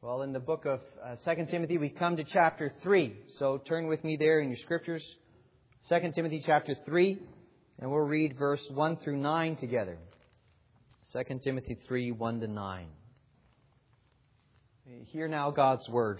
Well, in the book of 2 Timothy, we come to chapter 3. So turn with me there in your scriptures. 2 Timothy chapter 3, and we'll read verse 1 through 9 together. 2 Timothy 3, 1 to 9. Hear now God's word.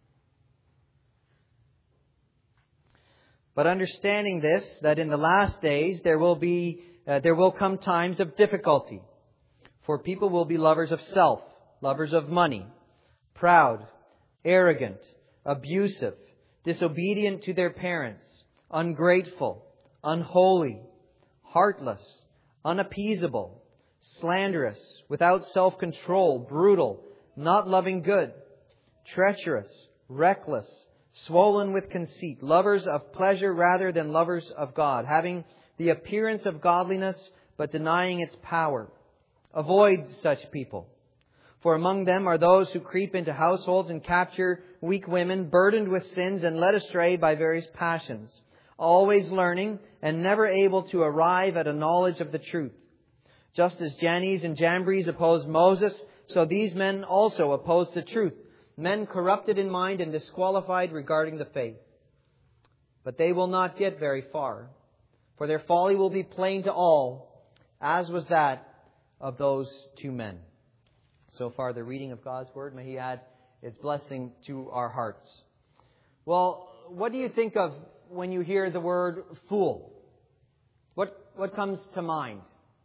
But understanding this, that in the last days there will come times of difficulty. For people will be lovers of self, lovers of money, proud, arrogant, abusive, disobedient to their parents, ungrateful, unholy, heartless, unappeasable, slanderous, without self-control, brutal, not loving good, treacherous, reckless, swollen with conceit, lovers of pleasure rather than lovers of God, having the appearance of godliness but denying its power. Avoid such people. For among them are those who creep into households and capture weak women, burdened with sins and led astray by various passions, always learning and never able to arrive at a knowledge of the truth. Just as Jannes and Jambres opposed Moses, so these men also opposed the truth, men corrupted in mind and disqualified regarding the faith. But they will not get very far, for their folly will be plain to all, as was that of those two men. So far, the reading of God's Word. May He add its blessing to our hearts. Well, what do you think of when you hear the word fool? What comes to mind?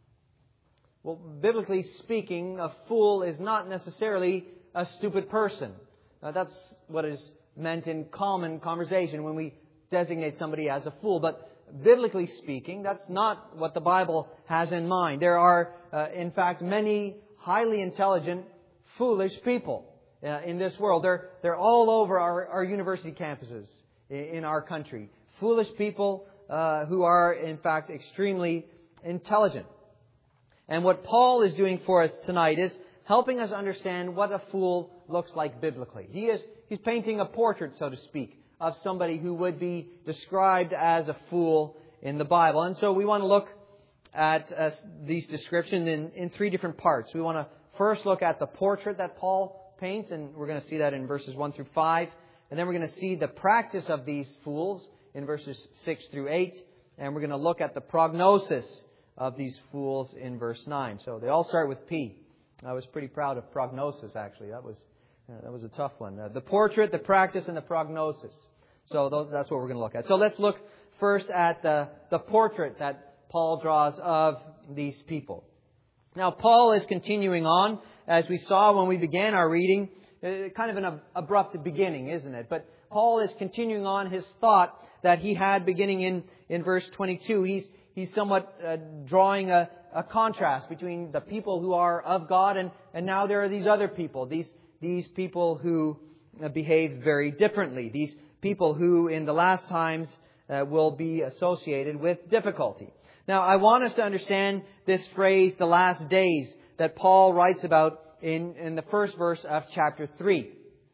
Well, biblically speaking, a fool is not necessarily a stupid person. That's what is meant in common conversation when we designate somebody as a fool. But biblically speaking, that's not what the Bible has in mind. There are, in fact, many highly intelligent, foolish people in this world. They're all over our university campuses in our country. Foolish people who are, in fact, extremely intelligent. And what Paul is doing for us tonight is helping us understand what a fool looks like biblically. He's painting a portrait, so to speak, of somebody who would be described as a fool in the Bible. And so we want to look at these descriptions in three different parts. We want to first look at the portrait that Paul paints, and we're going to see that in verses 1 through 5. And then we're going to see the practice of these fools in verses 6 through 8. And we're going to look at the prognosis of these fools in verse 9. So they all start with P. I was pretty proud of prognosis, actually. That was a tough one. The portrait, the practice, and the prognosis. So that's what we're going to look at. So let's look first at the portrait that Paul draws of these people. Now, Paul is continuing on, as we saw when we began our reading, kind of an abrupt beginning, isn't it? But Paul is continuing on his thought that he had beginning in verse 22. He's somewhat drawing a contrast between the people who are of God and now there are these other people, these people who behave very differently, these people who in the last times will be associated with difficulty. Now, I want us to understand this phrase, the last days, that Paul writes about in the first verse of chapter 3.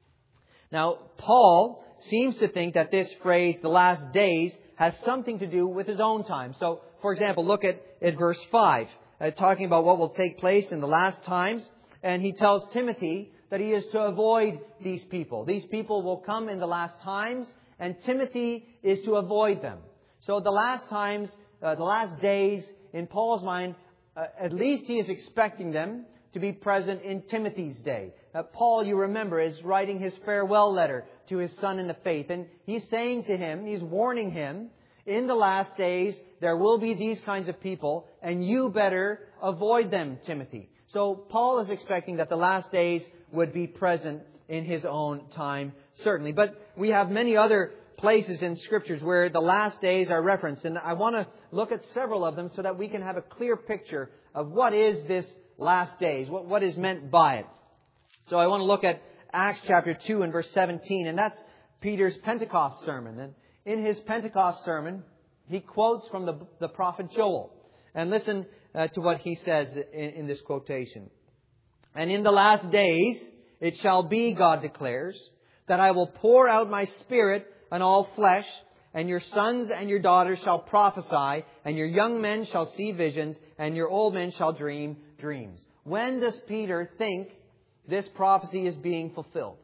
Now, Paul seems to think that this phrase, the last days, has something to do with his own time. So, for example, look at verse 5, talking about what will take place in the last times. And he tells Timothy that he is to avoid these people. These people will come in the last times, and Timothy is to avoid them. So the last times, the last days, in Paul's mind, at least he is expecting them to be present in Timothy's day. Paul, you remember, is writing his farewell letter to his son in the faith. And he's saying to him, he's warning him, in the last days, there will be these kinds of people, and you better avoid them, Timothy. So Paul is expecting that the last days would be present in his own time, certainly. But we have many other places in Scriptures where the last days are referenced. And I want to look at several of them so that we can have a clear picture of what is this last days, what is meant by it. So I want to look at Acts chapter 2 and verse 17. And that's Peter's Pentecost sermon. And in his Pentecost sermon, he quotes from the prophet Joel. And listen to what he says in this quotation. And in the last days, it shall be, God declares, that I will pour out my Spirit on all flesh, and your sons and your daughters shall prophesy, and your young men shall see visions, and your old men shall dream dreams. When does Peter think this prophecy is being fulfilled.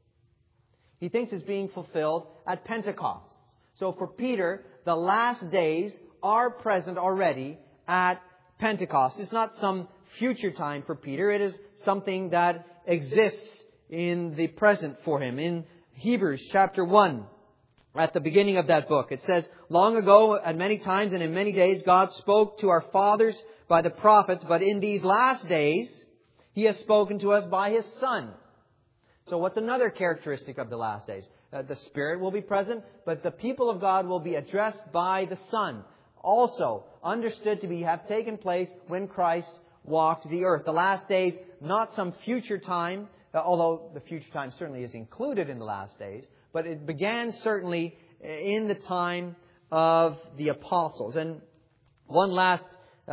He thinks it's being fulfilled at Pentecost. So for Peter, the last days are present already at Pentecost. It's not some future time for Peter. It is something that exists in the present for him. In Hebrews chapter 1, at the beginning of that book, it says, "Long ago, at many times and in many days, God spoke to our fathers by the prophets, but in these last days, He has spoken to us by His Son." So what's another characteristic of the last days? The Spirit will be present, but the people of God will be addressed by the Son. Also understood to have taken place when Christ walked the earth. The last days, not some future time, although the future time certainly is included in the last days, but it began certainly in the time of the apostles. And one last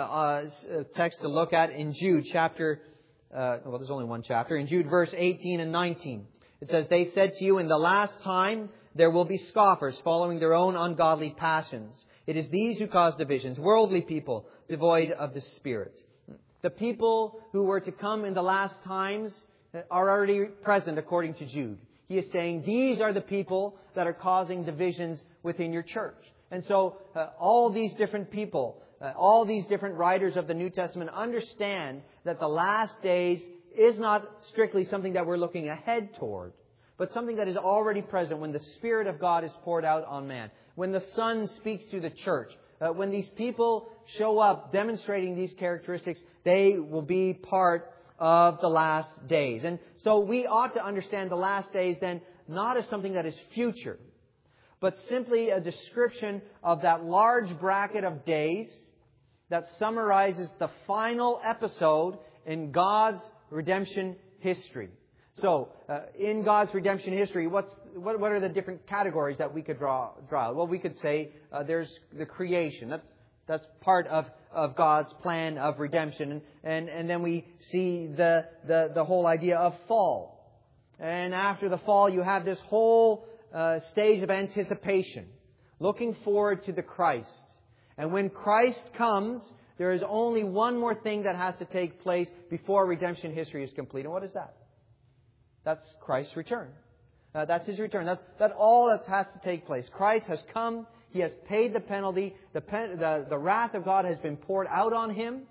text to look at in Jude chapter, there's only one chapter, in Jude verse 18 and 19. It says, "They said to you, in the last time there will be scoffers following their own ungodly passions. It is these who cause divisions, worldly people devoid of the Spirit." The people who were to come in the last times are already present according to Jude. He is saying these are the people that are causing divisions within your church. And so all these different people, all these different writers of the New Testament understand that the last days is not strictly something that we're looking ahead toward, but something that is already present when the Spirit of God is poured out on man. When the Son speaks to the church, when these people show up demonstrating these characteristics, they will be part of the last days. And so we ought to understand the last days then not as something that is future, but simply a description of that large bracket of days that summarizes the final episode in God's redemption history. So, in God's redemption history, what are the different categories that we could draw out? Well, we could say there's the creation. That's part of God's plan of redemption, and then we see the whole idea of fall. And after the fall, you have this whole stage of anticipation, looking forward to the Christ. And when Christ comes, there is only one more thing that has to take place before redemption history is complete. And what is that? That's Christ's return. That's His return. That's all that has to take place. Christ has come. He has paid the penalty. The wrath of God has been poured out on Him.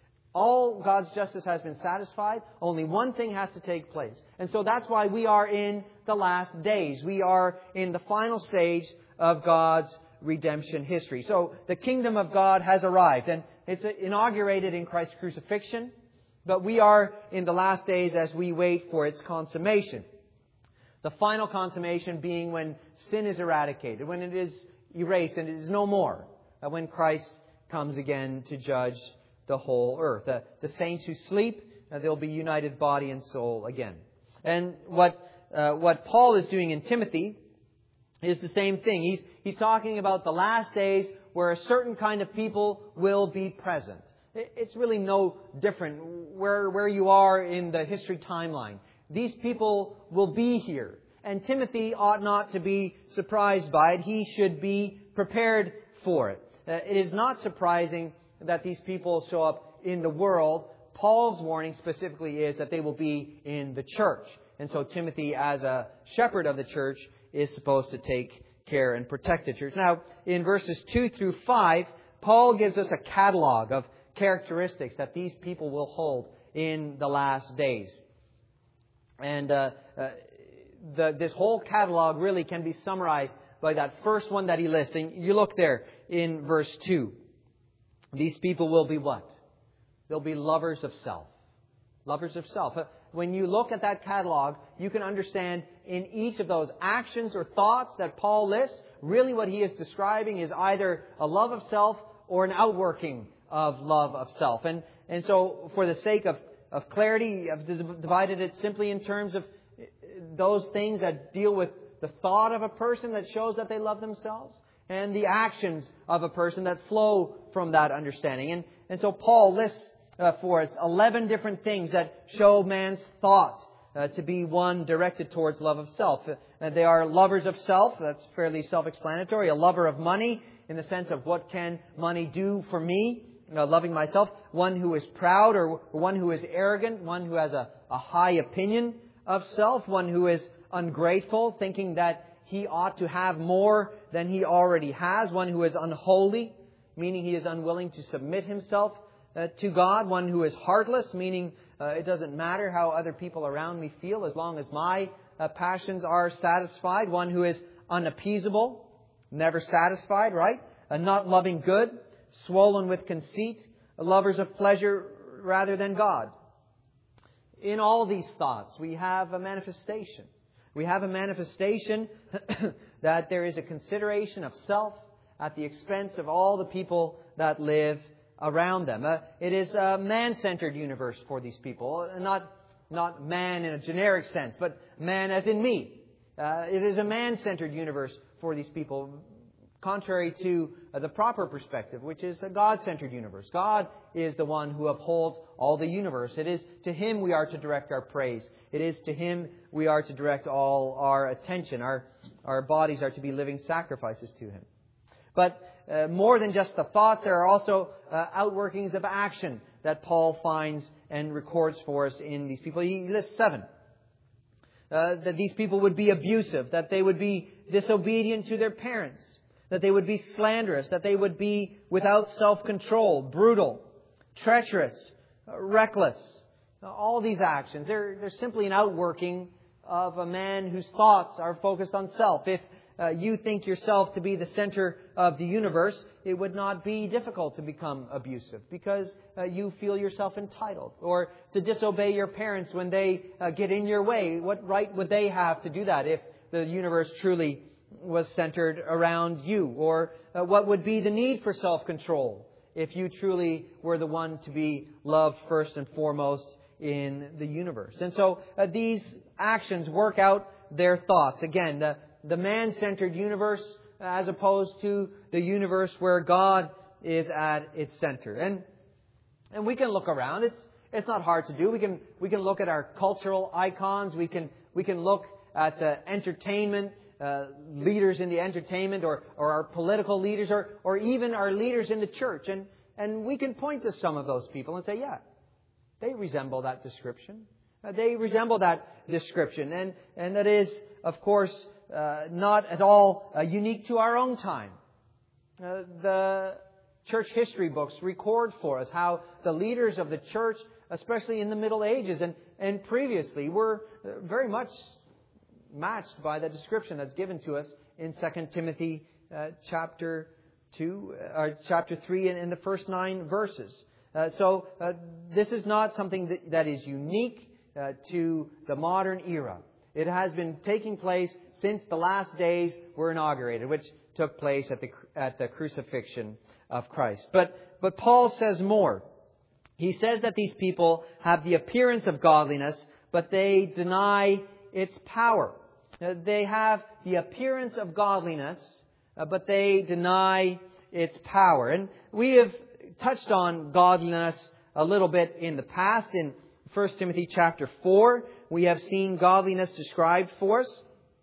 All God's justice has been satisfied. Only one thing has to take place. And so that's why we are in the last days. We are in the final stage of God's redemption history. So the kingdom of God has arrived, and it's inaugurated in Christ's crucifixion. But we are in the last days as we wait for its consummation. The final consummation being when sin is eradicated, when it is erased and it is no more. When Christ comes again to judge the whole earth. The saints who sleep, they'll be united body and soul again. And what Paul is doing in Timothy is the same thing. He's talking about the last days where a certain kind of people will be present. It's really no different where you are in the history timeline. These people will be here. And Timothy ought not to be surprised by it. He should be prepared for it. It is not surprising that these people show up in the world. Paul's warning specifically is that they will be in the church. And so Timothy, as a shepherd of the church, is supposed to take care and protect the church. Now, in verses 2 through 5, Paul gives us a catalog of characteristics that these people will hold in the last days. And this whole catalog really can be summarized by that first one that he lists. And you look there in verse 2. These people will be what? They'll be lovers of self. Lovers of self. When you look at that catalog, you can understand in each of those actions or thoughts that Paul lists, really what he is describing is either a love of self or an outworking of love of self. And so for the sake of clarity, I've divided it simply in terms of those things that deal with the thought of a person that shows that they love themselves, and the actions of a person that flow from that understanding. And so Paul lists for us 11 different things that show man's thought to be one directed towards love of self. They are lovers of self. That's fairly self-explanatory. A lover of money in the sense of what can money do for me. loving myself, one who is proud or one who is arrogant, one who has a high opinion of self, one who is ungrateful, thinking that he ought to have more than he already has, one who is unholy, meaning he is unwilling to submit himself to God, one who is heartless, meaning it doesn't matter how other people around me feel as long as my passions are satisfied, one who is unappeasable, never satisfied, right? Not loving good, swollen with conceit, lovers of pleasure rather than God. In all these thoughts, we have a manifestation. We have a manifestation that there is a consideration of self at the expense of all the people that live around them. It is a man-centered universe for these people, not man in a generic sense, but man as in me. It is a man-centered universe for these people, contrary to the proper perspective, which is a God-centered universe. God is the one who upholds all the universe. It is to Him we are to direct our praise. It is to Him we are to direct all our attention. Our bodies are to be living sacrifices to Him. But more than just the thoughts, there are also outworkings of action that Paul finds and records for us in these people. He lists 7. That these people would be abusive, that they would be disobedient to their parents, that they would be slanderous, that they would be without self-control, brutal, treacherous, reckless. All these actions, they're simply an outworking of a man whose thoughts are focused on self. If you think yourself to be the center of the universe, it would not be difficult to become abusive because you feel yourself entitled. Or to disobey your parents when they get in your way. What right would they have to do that if the universe truly was centered around you? Or what would be the need for self-control if you truly were the one to be loved first and foremost in the universe? And so these actions work out their thoughts. Again, the man-centered universe as opposed to the universe where God is at its center. And we can look around. It's not hard to do. We can look at our cultural icons. We can look at the entertainment leaders in the entertainment, or our political leaders, or even our leaders in the church, and we can point to some of those people and say, yeah, they resemble that description. They resemble that description, and that is, of course, not at all unique to our own time. The church history books record for us how the leaders of the church, especially in the Middle Ages and previously, were very much matched by the description that's given to us in 2 Timothy chapter 2 or chapter 3 in the first 9 verses. So this is not something that is unique to the modern era. It has been taking place since the last days were inaugurated, which took place at the crucifixion of Christ. But Paul says more. He says that these people have the appearance of godliness, but they deny its power. They have the appearance of godliness, but they deny its power. And we have touched on godliness a little bit in the past. In 1 Timothy chapter 4, we have seen godliness described for us.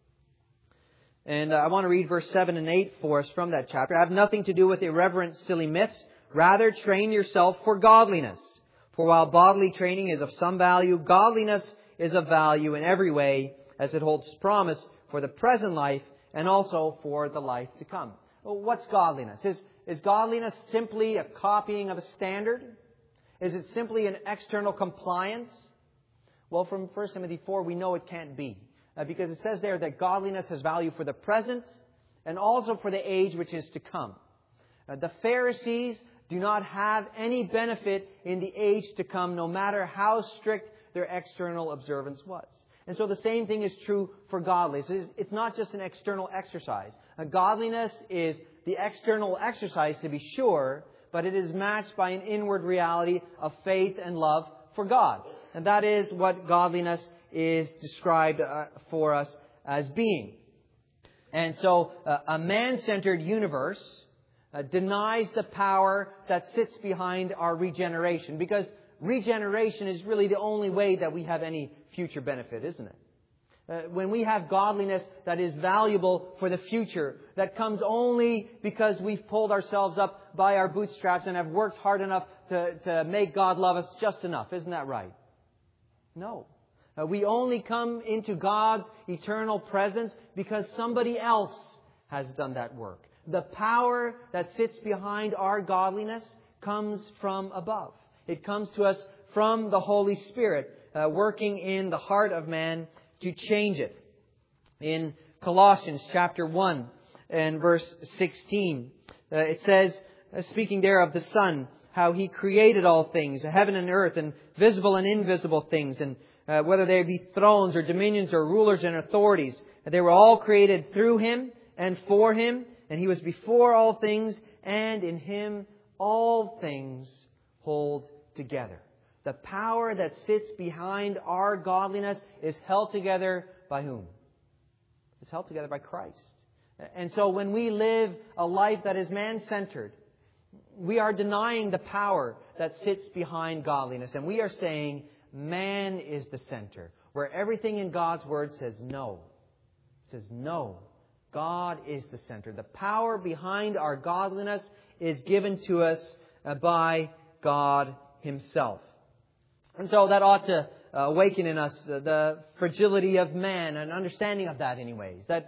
And I want to read verse 7 and 8 for us from that chapter. Have nothing to do with irreverent, silly myths. Rather, train yourself for godliness. For while bodily training is of some value, godliness is of value in every way, as it holds promise for the present life and also for the life to come. Well, what's godliness? Is godliness simply a copying of a standard? Is it simply an external compliance? Well, from 1 Timothy 4, we know it can't be. Because it says there that godliness has value for the present and also for the age which is to come. The Pharisees do not have any benefit in the age to come, no matter how strict their external observance was. And so the same thing is true for godliness. It's not just an external exercise. Godliness is the external exercise, to be sure, but it is matched by an inward reality of faith and love for God. And that is what godliness is described for us as being. And so a man-centered universe denies the power that sits behind our regeneration, because regeneration is really the only way that we have any future benefit, isn't it? When we have godliness that is valuable for the future, that comes only because we've pulled ourselves up by our bootstraps and have worked hard enough to make God love us just enough. Isn't that right? No. We only come into God's eternal presence because somebody else has done that work. The power that sits behind our godliness comes from above. It comes to us from the Holy Spirit, working in the heart of man to change it. In Colossians chapter 1 and verse 16, it says, speaking there of the Son, how He created all things, heaven and earth, and visible and invisible things, and whether they be thrones or dominions or rulers and authorities, they were all created through Him and for Him, and He was before all things, and in Him all things hold together. The power that sits behind our godliness is held together by whom? It's held together by Christ. And so when we live a life that is man-centered, we are denying the power that sits behind godliness. And we are saying man is the center. Where everything in God's Word says no. It says no. God is the center. The power behind our godliness is given to us by God Himself. And so that ought to awaken in us the fragility of man, an understanding of that anyways. That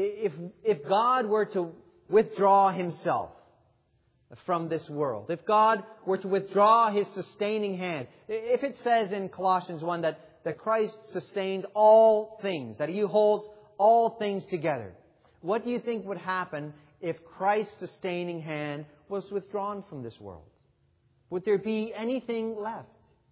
if God were to withdraw Himself from this world, if God were to withdraw His sustaining hand, if it says in Colossians 1 that Christ sustains all things, that He holds all things together, what do you think would happen if Christ's sustaining hand was withdrawn from this world? Would there be anything left?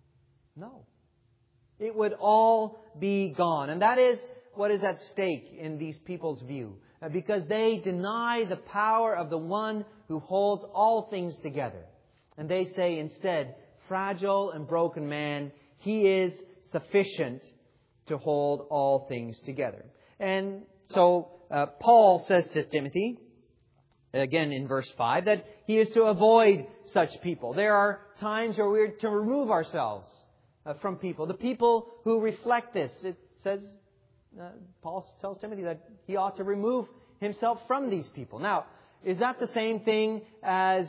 No. It would all be gone. And that is what is at stake in these people's view. Because they deny the power of the one who holds all things together. And they say instead, fragile and broken man, He is sufficient to hold all things together. And so Paul says to Timothy, again in verse 5, that he is to avoid such people. There are times where we're to remove ourselves from people. The people who reflect this. It says, Paul tells Timothy that he ought to remove himself from these people. Now, is that the same thing as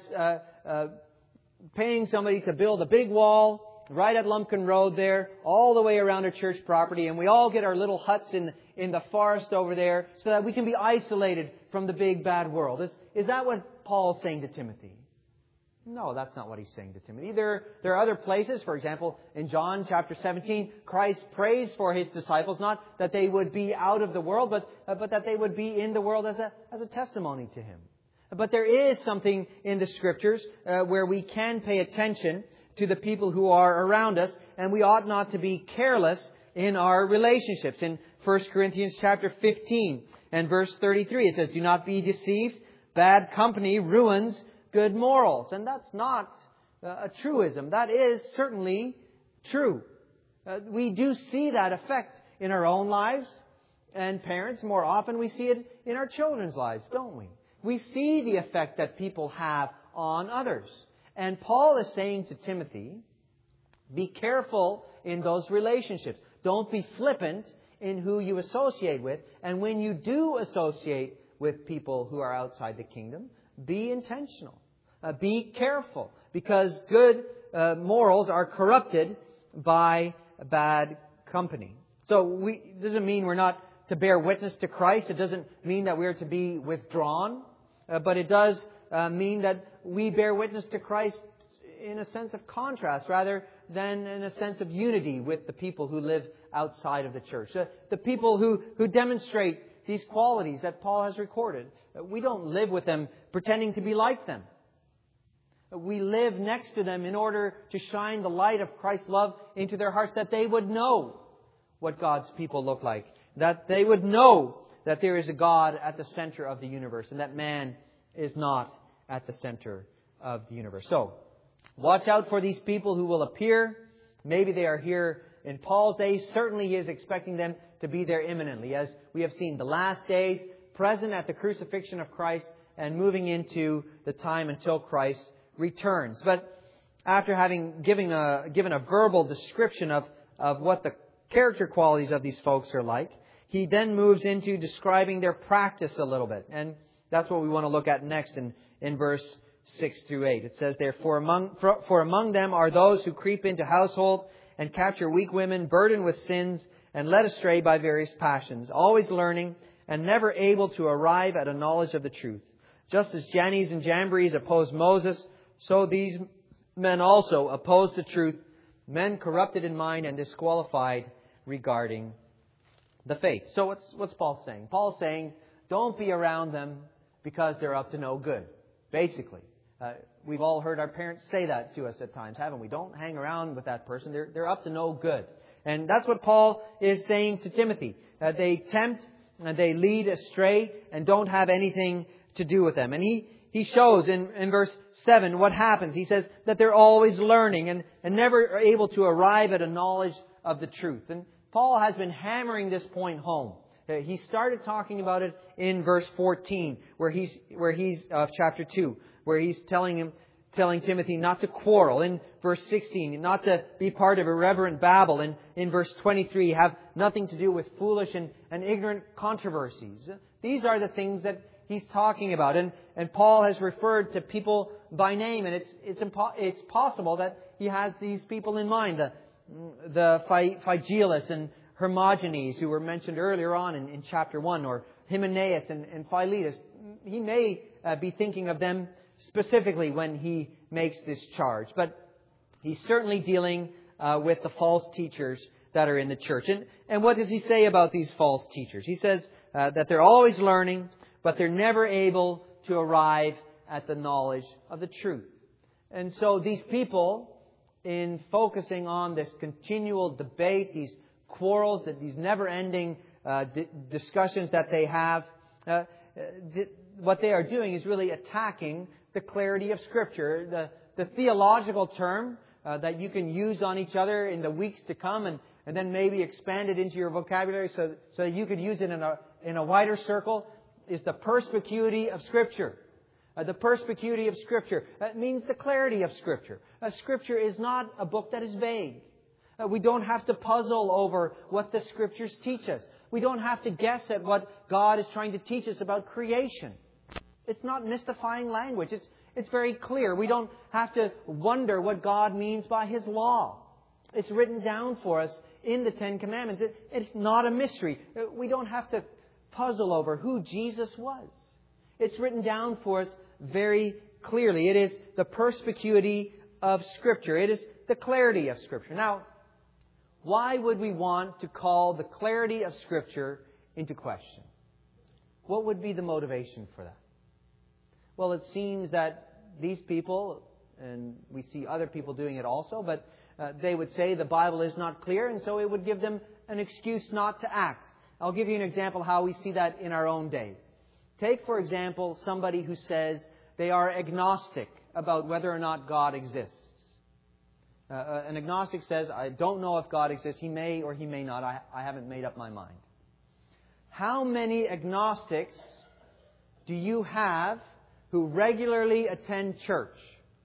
paying somebody to build a big wall right at Lumpkin Road there, all the way around our church property, and we all get our little huts in the forest over there so that we can be isolated from the big bad world? Is that what Paul is saying to Timothy? No, that's not what he's saying to Timothy. There are other places. For example, in John chapter 17, Christ prays for His disciples, not that they would be out of the world, but that they would be in the world as a testimony to Him. But there is something in the Scriptures where we can pay attention to the people who are around us, and we ought not to be careless in our relationships. In 1 Corinthians chapter 15 and verse 33, it says, "Do not be deceived. Bad company ruins good morals." And that's not a truism. That is certainly true. We do see that effect in our own lives. And parents, more often we see it in our children's lives, don't we? We see the effect that people have on others. And Paul is saying to Timothy, be careful in those relationships. Don't be flippant in who you associate with. And when you do associate with people who are outside the kingdom, be intentional. Be careful, because good morals are corrupted by bad company. So it doesn't mean we're not to bear witness to Christ. It doesn't mean that we're to be withdrawn. But it does mean that we bear witness to Christ in a sense of contrast rather than in a sense of unity with the people who live outside of the church. The people who demonstrate these qualities that Paul has recorded. We don't live with them pretending to be like them. We live next to them in order to shine the light of Christ's love into their hearts, that they would know what God's people look like. That they would know that there is a God at the center of the universe and that man is not at the center of the universe. So, watch out for these people who will appear. Maybe they are here in Paul's days. Certainly he is expecting them to be there imminently, as we have seen the last days, present at the crucifixion of Christ and moving into the time until Christ returns. But after having given a verbal description of what the character qualities of these folks are like, he then moves into describing their practice a little bit. And that's what we want to look at next in verse 6 through 8. It says, "Therefore among them are those who creep into household and capture weak women, burdened with sins, and led astray by various passions, always learning and never able to arrive at a knowledge of the truth. Just as Jannes and Jambres opposed Moses, so these men also oppose the truth, men corrupted in mind and disqualified regarding the faith." So what's Paul saying? Paul's saying, don't be around them because they're up to no good, basically. We've all heard our parents say that to us at times, haven't we? Don't hang around with that person. They're up to no good. And that's what Paul is saying to Timothy. They tempt and they lead astray and don't have anything to do with them. And he shows in verse 7 what happens. He says that they're always learning and never able to arrive at a knowledge of the truth. And Paul has been hammering this point home. He started talking about it in verse 14, where he's chapter 2, where he's telling Timothy not to quarrel. In verse 16, not to be part of irreverent babble. And in verse 23, have nothing to do with foolish and ignorant controversies. These are the things that he's talking about. And Paul has referred to people by name, and it's possible that he has these people in mind. The Phygellus and Hermogenes, who were mentioned earlier on in chapter 1, or Hymenaeus and Philetus. He may be thinking of them specifically when he makes this charge. But he's certainly dealing with the false teachers that are in the church. And what does he say about these false teachers? He says that they're always learning, but they're never able to arrive at the knowledge of the truth. And so these people, in focusing on this continual debate, these quarrels, these never-ending discussions that they have, what they are doing is really attacking the clarity of Scripture, the theological term that you can use on each other in the weeks to come, and then maybe expand it into your vocabulary so that you could use it in a wider circle, is the perspicuity of Scripture. The perspicuity of Scripture. That means the clarity of Scripture. Scripture is not a book that is vague. We don't have to puzzle over what the Scriptures teach us. We don't have to guess at what God is trying to teach us about creation. It's not mystifying language. It's very clear. We don't have to wonder what God means by His law. It's written down for us in the Ten Commandments. It's not a mystery. We don't have to puzzle over who Jesus was. It's written down for us very clearly. It is the perspicuity of Scripture. It is the clarity of Scripture. Now, why would we want to call the clarity of Scripture into question? What would be the motivation for that? Well, it seems that these people, and we see other people doing it also, but they would say the Bible is not clear, and so it would give them an excuse not to act. I'll give you an example how we see that in our own day. Take, for example, somebody who says they are agnostic about whether or not God exists. An agnostic says, I don't know if God exists. He may or he may not. I haven't made up my mind. How many agnostics do you have who regularly attend church?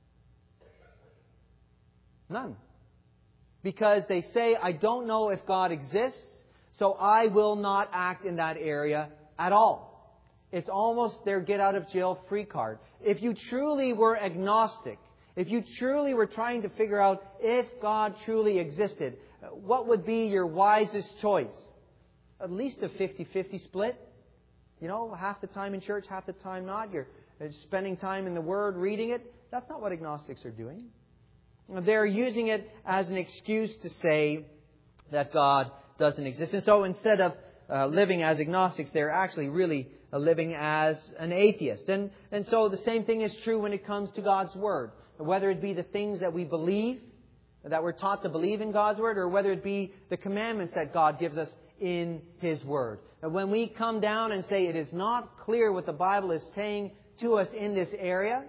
None. Because they say, I don't know if God exists, so I will not act in that area at all. It's almost their get-out-of-jail-free card. If you truly were agnostic, if you truly were trying to figure out if God truly existed, what would be your wisest choice? At least a 50-50 split. You know, half the time in church, half the time not. You're spending time in the Word, reading it. That's not what agnostics are doing. They're using it as an excuse to say that God doesn't exist. And so instead of living as agnostics, they're actually really living as an atheist. And so the same thing is true when it comes to God's Word. Whether it be the things that we believe, that we're taught to believe in God's Word, or whether it be the commandments that God gives us in His Word. And when we come down and say it is not clear what the Bible is saying to us in this area,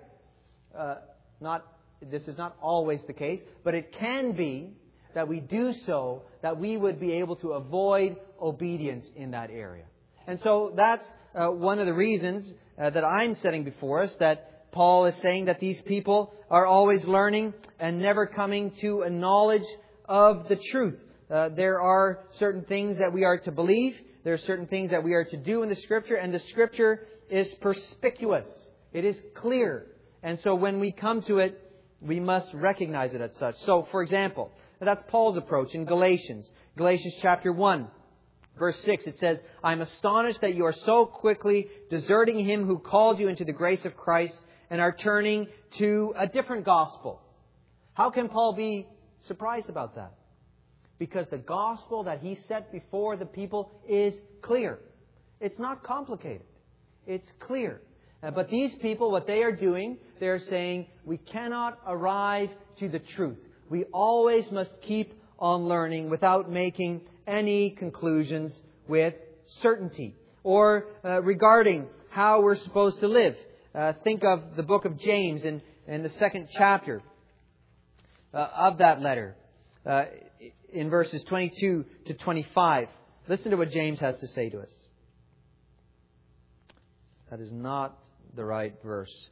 this is not always the case, but it can be that we do so, that we would be able to avoid obedience in that area. And so that's one of the reasons that I'm setting before us, that Paul is saying that these people are always learning and never coming to a knowledge of the truth. There are certain things that we are to believe. There are certain things that we are to do in the Scripture, and the Scripture is perspicuous. It is clear. And so when we come to it, we must recognize it as such. So, for example, that's Paul's approach in Galatians. Galatians chapter 1, verse 6, it says, "I'm astonished that you are so quickly deserting Him who called you into the grace of Christ and are turning to a different gospel." How can Paul be surprised about that? Because the gospel that he set before the people is clear. It's not complicated. It's clear. But these people, what they are doing, they're saying, we cannot arrive to the truth. We always must keep on learning without making any conclusions with certainty. Or regarding how we're supposed to live. Think of the book of James in the 2nd chapter of that letter. In verses 22 to 25. Listen to what James has to say to us. That is not the right verse.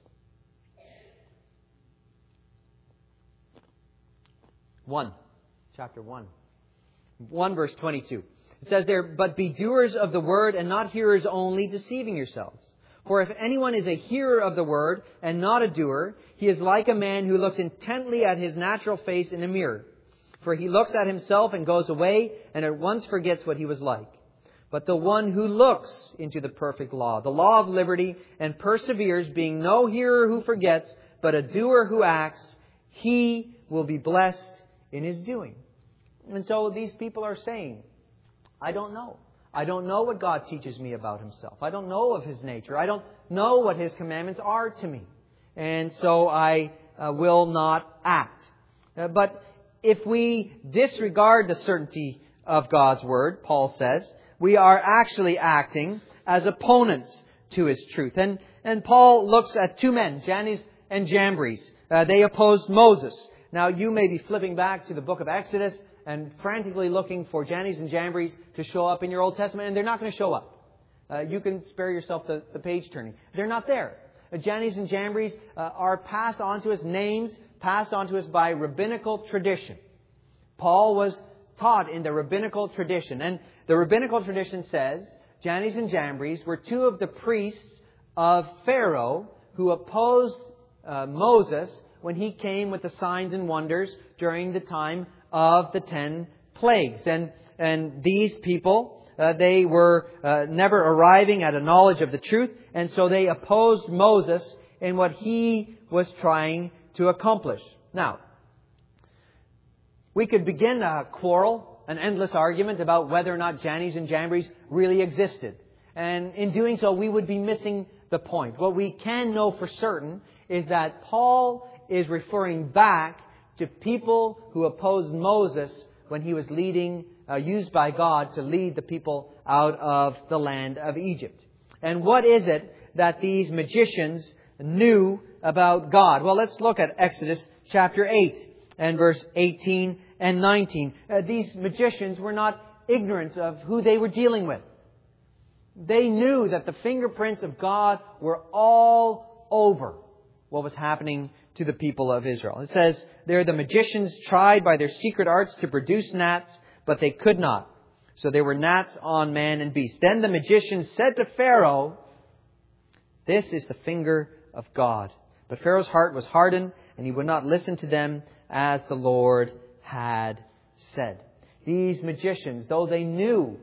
1. Chapter 1. 1 verse 22. It says there, "But be doers of the word and not hearers only, deceiving yourselves. For if anyone is a hearer of the word and not a doer, he is like a man who looks intently at his natural face in a mirror. For he looks at himself and goes away and at once forgets what he was like. But the one who looks into the perfect law, the law of liberty, and perseveres, being no hearer who forgets, but a doer who acts, he will be blessed in his doing." And so these people are saying, I don't know. I don't know what God teaches me about Himself. I don't know of His nature. I don't know what His commandments are to me. And so I will not act. But if we disregard the certainty of God's Word, Paul says, we are actually acting as opponents to His truth. And Paul looks at two men, Jannes and Jambres. They opposed Moses. Now you may be flipping back to the book of Exodus and frantically looking for Jannes and Jambres to show up in your Old Testament, and they're not going to show up. You can spare yourself the page turning. They're not there. Jannes and Jambres are passed on to us, names passed on to us by rabbinical tradition. Paul was taught in the rabbinical tradition. And the rabbinical tradition says Jannes and Jambres were two of the priests of Pharaoh who opposed Moses when he came with the signs and wonders during the time of the 10 plagues. And these people, they were never arriving at a knowledge of the truth. And so they opposed Moses in what he was trying to accomplish. Now, we could begin a quarrel, an endless argument about whether or not Jannes and Jambres really existed. And in doing so, we would be missing the point. What we can know for certain is that Paul is referring back to people who opposed Moses when he was used by God to lead the people out of the land of Egypt. And what is it that these magicians knew about God? Well, let's look at Exodus chapter 8 and verse 18 and 19. These magicians were not ignorant of who they were dealing with. They knew that the fingerprints of God were all over what was happening to the people of Israel. It says, there the magicians tried by their secret arts to produce gnats, but they could not. So there were gnats on man and beast. Then the magicians said to Pharaoh, "This is the finger of God." But Pharaoh's heart was hardened, and he would not listen to them as the Lord had said. These magicians, though they knew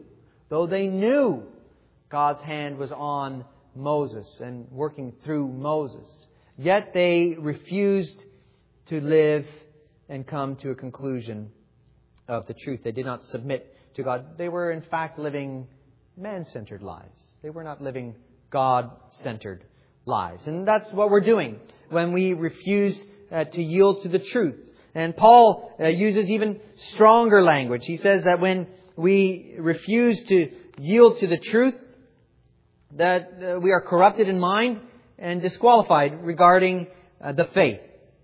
God's hand was on Moses and working through Moses, yet they refused to live and come to a conclusion of the truth. They did not submit to God. They were in fact living man-centered lives. They were not living God-centered lives. And that's what we're doing when we refuse to yield to the truth. And Paul uses even stronger language. He says that when we refuse to yield to the truth, that we are corrupted in mind and disqualified regarding the faith.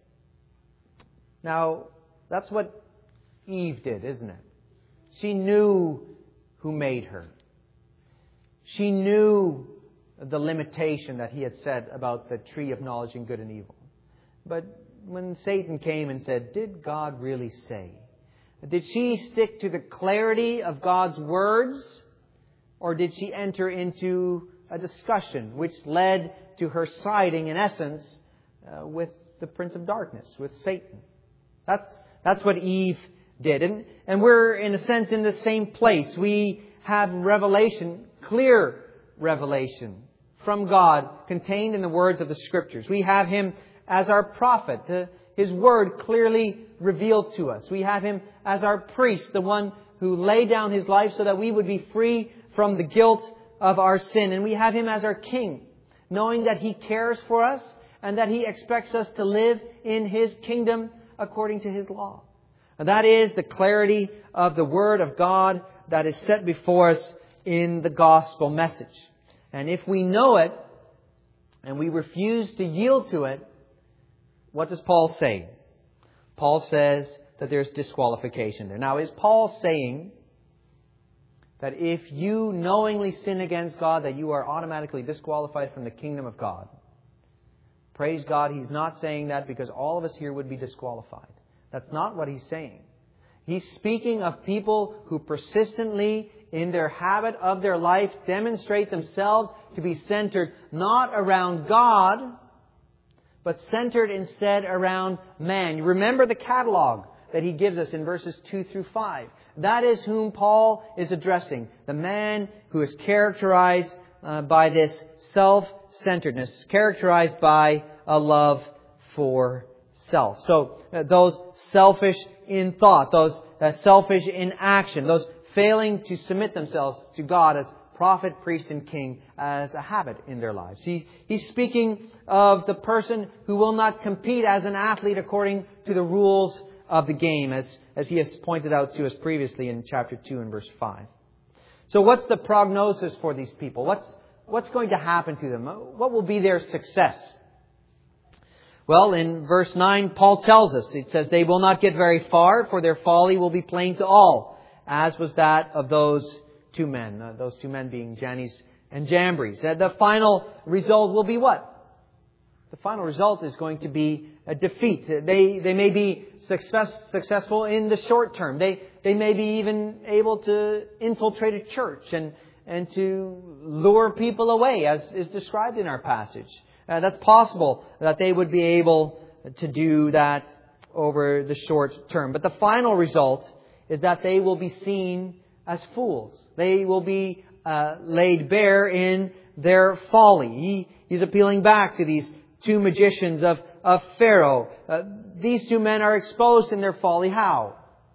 Now, that's what Eve did, isn't it? She knew who made her. She knew the limitation that He had said about the tree of knowledge and good and evil. But when Satan came and said, "Did God really say?" Did she stick to the clarity of God's words? Or did she enter into a discussion which led to her siding, in essence, with the Prince of Darkness, with Satan? That's what Eve did. And we're, in a sense, in the same place. We have revelation, clear revelation from God contained in the words of the Scriptures. We have Him as our prophet, His Word clearly revealed to us. We have Him as our priest, the one who laid down His life so that we would be free from the guilt of our sin. And we have Him as our King, knowing that He cares for us and that He expects us to live in His kingdom according to His law. And that is the clarity of the Word of God that is set before us in the gospel message. And if we know it and we refuse to yield to it, what does Paul say? Paul says that there's disqualification there. Now, is Paul saying that if you knowingly sin against God, that you are automatically disqualified from the kingdom of God? Praise God, he's not saying that, because all of us here would be disqualified. That's not what he's saying. He's speaking of people who persistently, in their habit of their life, demonstrate themselves to be centered not around God, but centered instead around man. You remember the catalog that he gives us in verses 2 through 5. That is whom Paul is addressing. The man who is characterized by this self-centeredness, characterized by a love for self. So those selfish in thought, those selfish in action, those failing to submit themselves to God as prophet, priest, and king as a habit in their lives. He's speaking of the person who will not compete as an athlete according to the rules of the game, as he has pointed out to us previously in chapter 2 and verse 5. So what's the prognosis for these people? What's going to happen to them? What will be their success? Well, in verse 9, Paul tells us, it says, they will not get very far, for their folly will be plain to all, as was that of those two men being Jannes and Jambres. The final result will be what? The final result is going to be a defeat. They may be successful in the short term. They may be even able to infiltrate a church and to lure people away, as is described in our passage. That's possible that they would be able to do that over the short term. But the final result is that they will be seen as fools. They will be laid bare in their folly. He's appealing back to these two magicians of Pharaoh. These two men are exposed in their folly. How?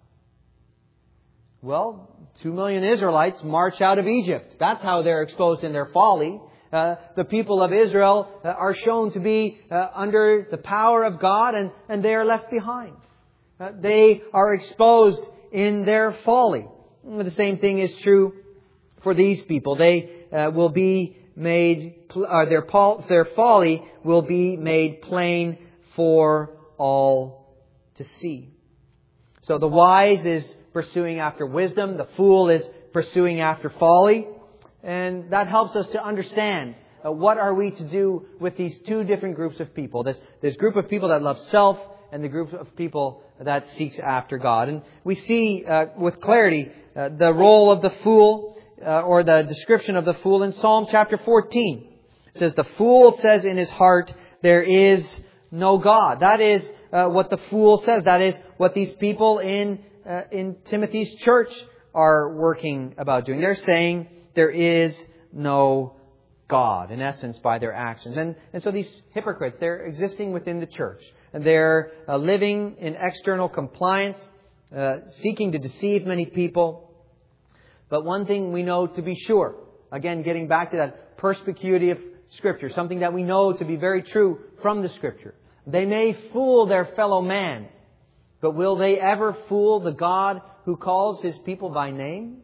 Well, 2 million Israelites march out of Egypt. That's how they're exposed in their folly. The people of Israel are shown to be under the power of God, and they are left behind. They are exposed in their folly. The same thing is true for these people. They will be made, their folly will be made plain for all to see. So the wise is pursuing after wisdom. The fool is pursuing after folly. And that helps us to understand what are we to do with these two different groups of people. This group of people that love self and the group of people that seeks after God. And we see with clarity the role of the fool or the description of the fool in Psalm chapter 14. It says, the fool says in his heart, there is no God. That is what the fool says. That is what these people in Timothy's church are working about doing. They're saying there is no God, in essence, by their actions. And so these hypocrites, they're existing within the church. And they're living in external compliance, seeking to deceive many people. But one thing we know to be sure, again, getting back to that perspicuity of Scripture, something that we know to be very true from the Scripture. They may fool their fellow man, but will they ever fool the God who calls His people by name?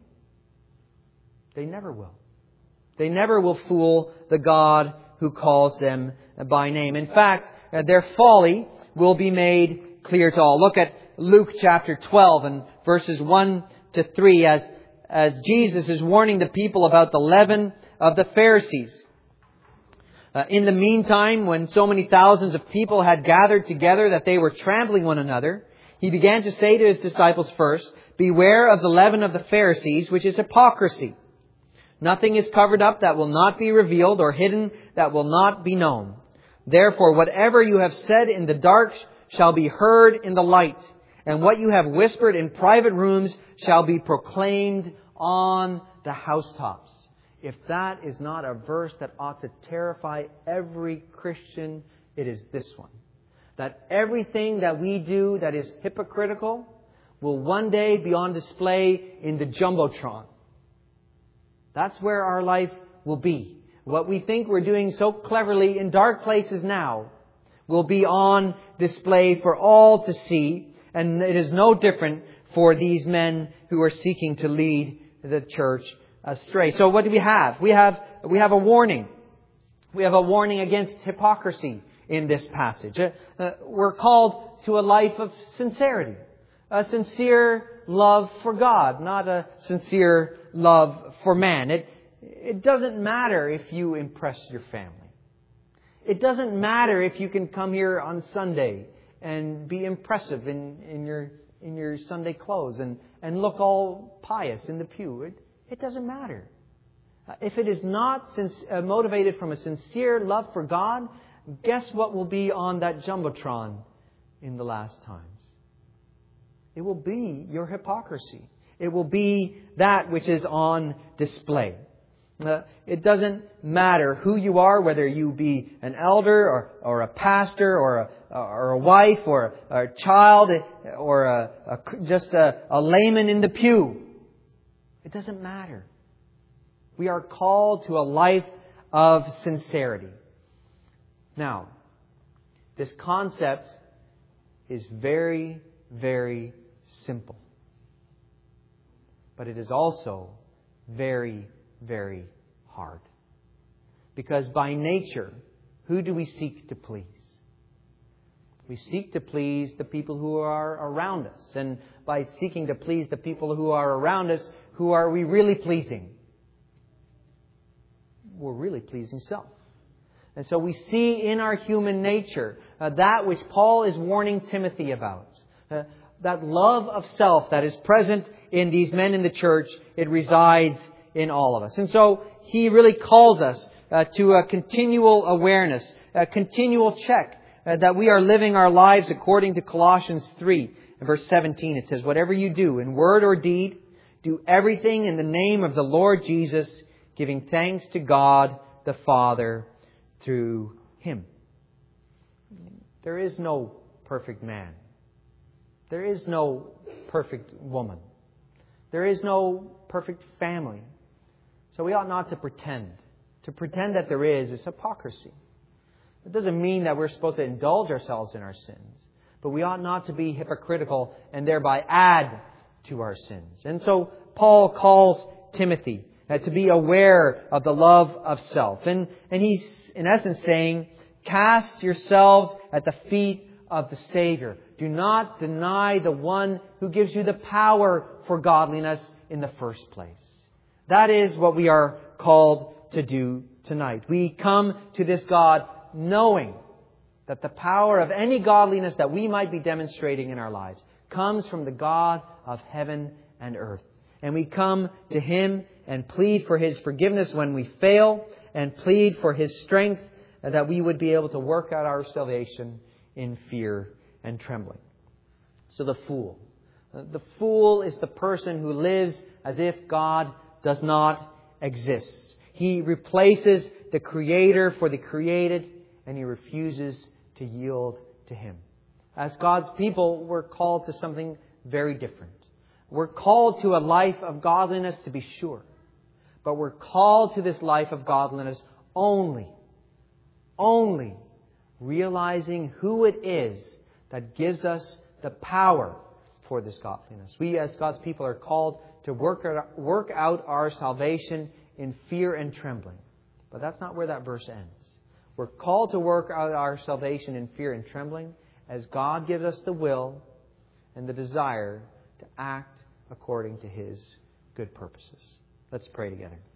They never will. They never will fool the God who calls them by name. In fact, their folly will be made clear to all. Look at Luke chapter 12 and verses 1 to 3 as Jesus is warning the people about the leaven of the Pharisees. In the meantime, when so many thousands of people had gathered together that they were trampling one another, He began to say to His disciples first, beware of the leaven of the Pharisees, which is hypocrisy. Nothing is covered up that will not be revealed, or hidden that will not be known. Therefore, whatever you have said in the dark shall be heard in the light, and what you have whispered in private rooms shall be proclaimed on the housetops. If that is not a verse that ought to terrify every Christian, it is this one. That everything that we do that is hypocritical will one day be on display in the Jumbotron. That's where our life will be. What we think we're doing so cleverly in dark places now will be on display for all to see. And it is no different for these men who are seeking to lead the church astray. So what do we have? We have a warning. We have a warning against hypocrisy in this passage. We're called to a life of sincerity. A sincere love for God, not a sincere love for man. It doesn't matter if you impress your family. It doesn't matter if you can come here on Sunday and be impressive in your Sunday clothes and look all pious in the pew. It doesn't matter. If it is not motivated from a sincere love for God, guess what will be on that Jumbotron in the last times? It will be your hypocrisy. It will be that which is on display. It doesn't matter who you are, whether you be an elder or a pastor or a wife or a child or just a layman in the pew. It doesn't matter. We are called to a life of sincerity. Now, this concept is very, very simple. But it is also very, very hard. Because by nature, who do we seek to please? We seek to please the people who are around us. And by seeking to please the people who are around us, who are we really pleasing? We're really pleasing self. And so we see in our human nature that which Paul is warning Timothy about. That love of self that is present in these men in the church, it resides in all of us. And so he really calls us to a continual awareness, a continual check that we are living our lives according to Colossians 3 and verse 17. It says, whatever you do in word or deed, do everything in the name of the Lord Jesus, giving thanks to God the Father through Him. There is no perfect man. There is no perfect woman. There is no perfect family. So we ought not to pretend. To pretend that there is hypocrisy. It doesn't mean that we're supposed to indulge ourselves in our sins. But we ought not to be hypocritical and thereby add to our sins. And so Paul calls Timothy to be aware of the love of self. And he's in essence saying, cast yourselves at the feet of the Savior. Do not deny the one who gives you the power for godliness in the first place. That is what we are called to do tonight. We come to this God knowing that the power of any godliness that we might be demonstrating in our lives comes from the God of heaven and earth. And we come to Him and plead for His forgiveness when we fail and plead for His strength that we would be able to work out our salvation in fear and trembling. So the fool. The fool is the person who lives as if God does not exist. He replaces the Creator for the created, and he refuses to yield to Him. As God's people, we're called to something very different. We're called to a life of godliness, to be sure. But we're called to this life of godliness only realizing who it is that gives us the power for this godliness. We as God's people are called to work out our salvation in fear and trembling. But that's not where that verse ends. We're called to work out our salvation in fear and trembling as God gives us the will and the desire to act according to His good purposes. Let's pray together.